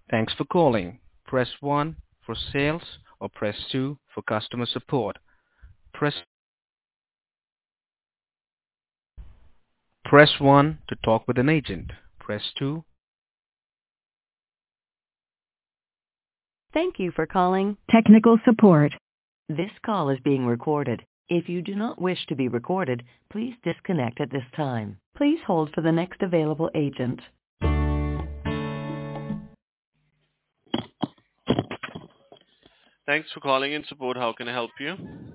Thanks for calling. Press 1 for sales or press 2 for customer support. Press press 1 to talk with an agent. Press 2. Thank you for calling technical support. This call is being recorded. If you do not wish to be recorded, please disconnect at this time. Please hold for the next available agent. Thanks for calling in support. How can I help you?